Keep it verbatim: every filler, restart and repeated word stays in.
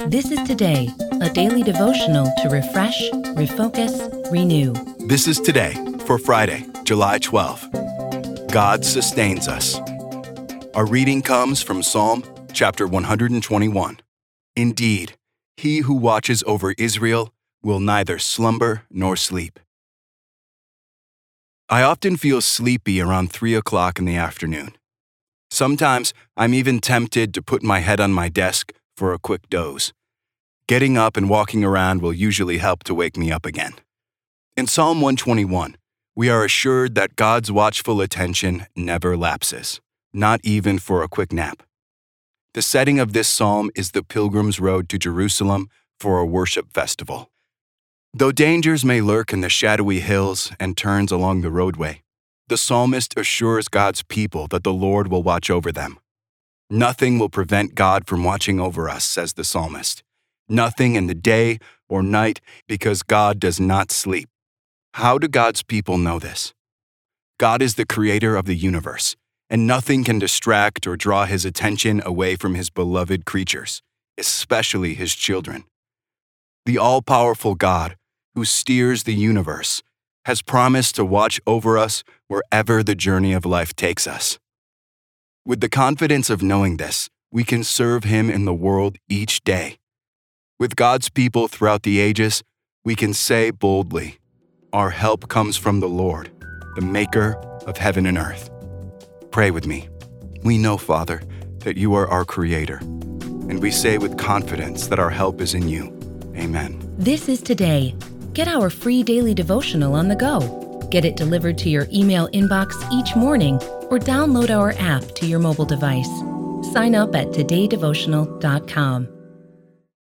This is Today, a daily devotional to refresh, refocus, renew. This is Today for Friday, July twelfth. God sustains us. Our reading comes from Psalm chapter one hundred twenty-one. Indeed, he who watches over Israel will neither slumber nor sleep. I often feel sleepy around three o'clock in the afternoon. Sometimes I'm even tempted to put my head on my desk for a quick doze. Getting up and walking around will usually help to wake me up again. In Psalm one twenty-one, we are assured that God's watchful attention never lapses, not even for a quick nap. The setting of this psalm is the pilgrim's road to Jerusalem for a worship festival. Though dangers may lurk in the shadowy hills and turns along the roadway, the psalmist assures God's people that the Lord will watch over them. Nothing will prevent God from watching over us, says the psalmist. Nothing in the day or night, because God does not sleep. How do God's people know this? God is the creator of the universe, and nothing can distract or draw his attention away from his beloved creatures, especially his children. The all-powerful God, who steers the universe, has promised to watch over us wherever the journey of life takes us. With the confidence of knowing this, we can serve him in the world each day. With God's people throughout the ages, we can say boldly, "Our help comes from the Lord, the maker of heaven and earth." Pray with me. We know, Father, that you are our creator, and we say with confidence that our help is in you. Amen. This is Today. Get our free daily devotional on the go. Get it delivered to your email inbox each morning or download our app to your mobile device. Sign up at today devotional dot com.